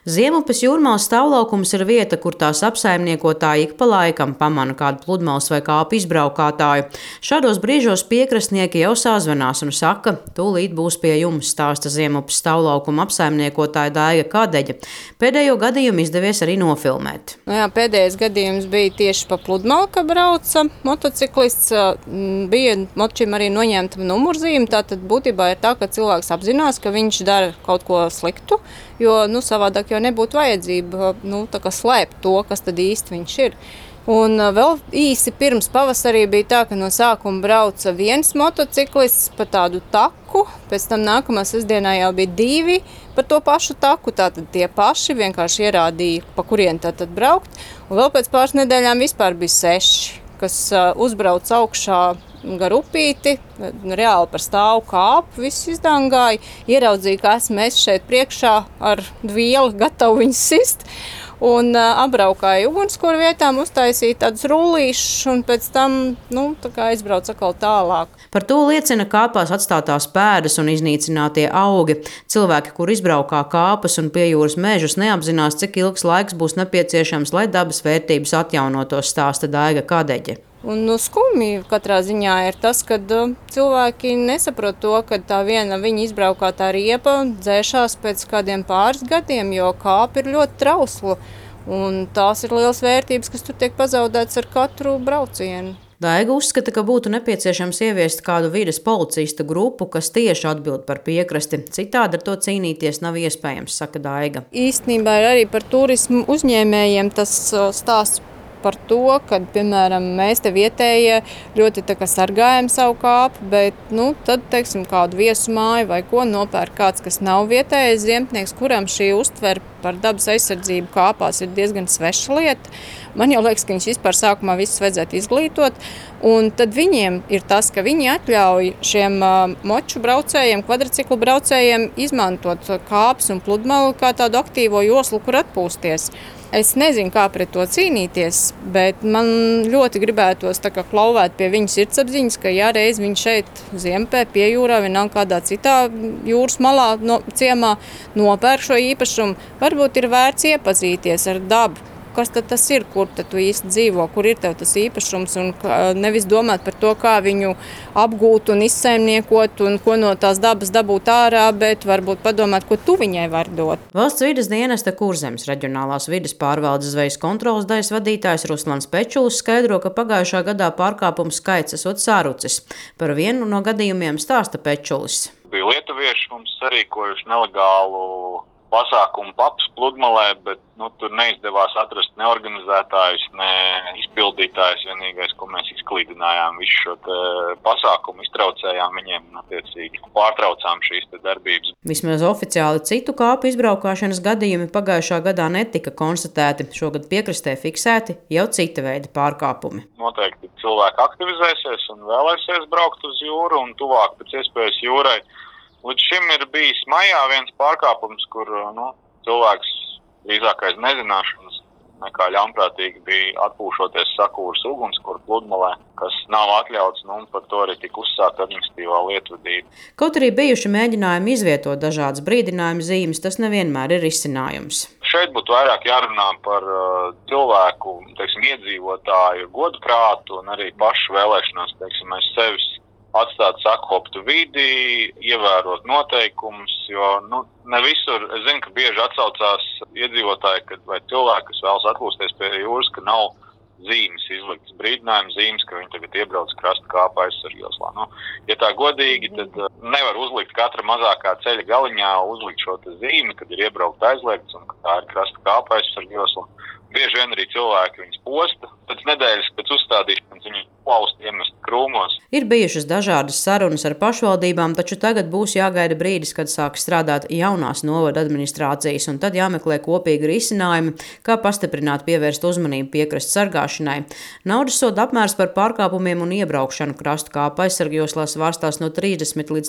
Ziemupes jūrmālas stāvlaukums ir vieta, kur tās apsaimniekotāji ik pa laikam pamana kādu pludmales vai kāpu izbraukātāju. Šādos brīžos piekrastnieki jau sazvanās un saka, tūlīt būs pie jums, stāsta Ziemupes stāvlaukuma apsaimniekotāja Daiga Kadeģe. Pēdējo gadījumu izdevies arī nofilmēt. Pēdējais gadījums bija tieši pa pludmali, ka brauca motociklists. Bija močim arī noņemta numurzīme. Tātad būtībā ir tā, ka cilvēks apzinās, ka viņš dara kaut ko sliktu, jo savādāk jau nebūtu vajadzība slēpt to, kas tad īsti viņš ir. Un vēl īsi pirms pavasarī bija tā, ka no sākuma brauca viens motociklists pa tādu taku, pēc tam nākamā sestdienā jau bija divi par to pašu taku, tātad tie paši vienkārši ierādīja, pa kurien tātad braukt. Un vēl pēc pāris nedēļām vispār bija 6, kas uzbrauc augšā gar upīti, reāli par stāvu kāpu, visu izdangāja, ieraudzīja, ka esmu es šeit priekšā ar vielu, gatavu viņus sist, un apbraukāja ugunskura vietām, uztaisīja tādus rullīšus, un pēc tam, aizbrauca atkal tālāk. Par to liecina kāpās atstātās pēdas un iznīcinātie augi. Cilvēki, kur izbraukā kāpas un pie jūras mežus, neapzinās, cik ilgs laiks būs nepieciešams, lai dabas vērtības atjaunotos, stāsta Daiga Kadeģe. Un skumji katrā ziņā ir tas, ka cilvēki nesaprot to, ka tā viena viņa izbraukātā riepa dzēšās pēc kādiem pāris gadiem, jo kāpa ir ļoti trausla. Un tās ir lielas vērtības, kas tur tiek pazaudētas ar katru braucienu. Daiga uzskata, ka būtu nepieciešams ieviest kādu vides policistu grupu, kas tieši atbild par piekrasti. Citādi ar to cīnīties nav iespējams, saka Daiga. Īstenībā ir arī par turismu uzņēmējiem tas stāsts par to, ka, piemēram, mēs te vietējie ļoti sargājam savu kāpu, bet, tad, kādu viesu māju vai ko nopērk kāds, kas nav vietējais ziemnieks, kuram šī uztver par dabas aizsardzību kāpās ir diezgan sveša lieta. Man jau liekas, ka viņus vispār sākumā visus vajadzētu izglītot, un tad viņiem ir tas, ka viņi atļauj šiem moču braucējiem, kvadriciklu braucējiem izmantot kāpes un pludmali kā tādu aktīvo joslu, kur atpūsties. Es nezinu, kā pret to cīnīties, bet man ļoti gribētos klauvēt pie viņa sirdsapziņas, ka ja reiz viņš šeit Ziempē, pie jūrā, vienalga kādā citā jūras malā ciemā nopērk šo īpašumu, varbūt ir vērts iepazīties ar dabu. Kas tad tas ir, kur tad tu īsti dzīvo, kur ir tev tas īpašums, un nevis domāt par to, kā viņu apgūt un izsaimniekot un ko no tās dabas dabūt ārā, bet varbūt padomāt, ko tu viņai var dot. Valsts vides dienesta Kurzemes reģionālās vides pārvaldes zvejas kontroles daļas vadītājs Ruslans Pečulis skaidro, ka pagājušā gadā pārkāpumu skaits esot sarucis. Par vienu no gadījumiem stāsta Pečulis. Bija lietuvieši mums sarīkojuši nelegālu pasākumu paps pludmalē, bet tur neizdevās atrast ne organizētājus, ne izpildītājus. Vienīgais, ko mēs izklīdinājām visu šo pasākumu, iztraucējām viņiem un attiecīgi pārtraucām šīs darbības. Vismaz oficiāli citu kāpu izbraukāšanas gadījumi pagājušā gadā netika konstatēti. Šogad piekrastē fiksēti jau cita veida pārkāpumi. Noteikti cilvēki aktivizēsies un vēlēsies braukt uz jūru un tuvāk pēc iespējas jūrai. Līdz šim ir bijis maijā viens pārkāpums, kur cilvēks drīzākais nezināšanas nekā ļaunprātīgi bija atpūšoties sakūras ugunskura pludmalē, kas nav atļauts, un par to arī tika uzsākta administratīvā lietvedība. Kaut arī bijuši mēģinājumi izvietot dažādas brīdinājumu zīmes, tas nevienmēr ir risinājums. Šeit būtu vairāk jārunā par cilvēku, iedzīvotāju godprātu un arī pašu vēlēšanos, aiz sevis atstāt sakoptu vidi, ievērot noteikumus, jo ne visur, es zinu, ka bieži atsaucās iedzīvotāji vai cilvēki, kas vēlas atpūsties pie jūras, ka nav zīmes izliktas, brīdinājuma zīmes, ka viņi tagad iebrauc krasta kāpa aizsargjoslā. Ja tā godīgi, tad nevar uzlikt katra mazākā ceļa galiņā, uzlikt šo zīmi, kad ir iebraukt aizliegts un ka tā ir krasta kāpa aizsargjosla. Bieži vien arī cilvēki viņus posta, pēc nedēļas pēc uzstādīšanas viņi plaust iemest krūmos. Ir bijušas dažādas sarunas ar pašvaldībām, taču tagad būs jāgaida brīdis, kad sāks strādāt jaunās novada administrācijas, un tad jāmeklē kopīgi risinājumi, kā pastiprināt pievērst uzmanību piekrastes sargāšanai. Naudas soda apmērs par pārkāpumiem un iebraukšanu krastu kāpa aizsargjoslās vārstās no 30 līdz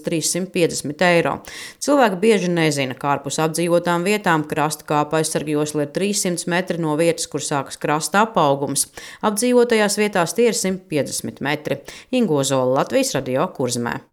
350 eiro. Cilvēki bieži nezina, ka ārpus apdzīvotām vietām krastu kāpa aizsargjosla ir 300 metri no vietas, kur sākas krasta apaugums. Apdzīvotajās vietās tie ir 150 metri. Ingo Zola, Latvijas radio Kurzemē.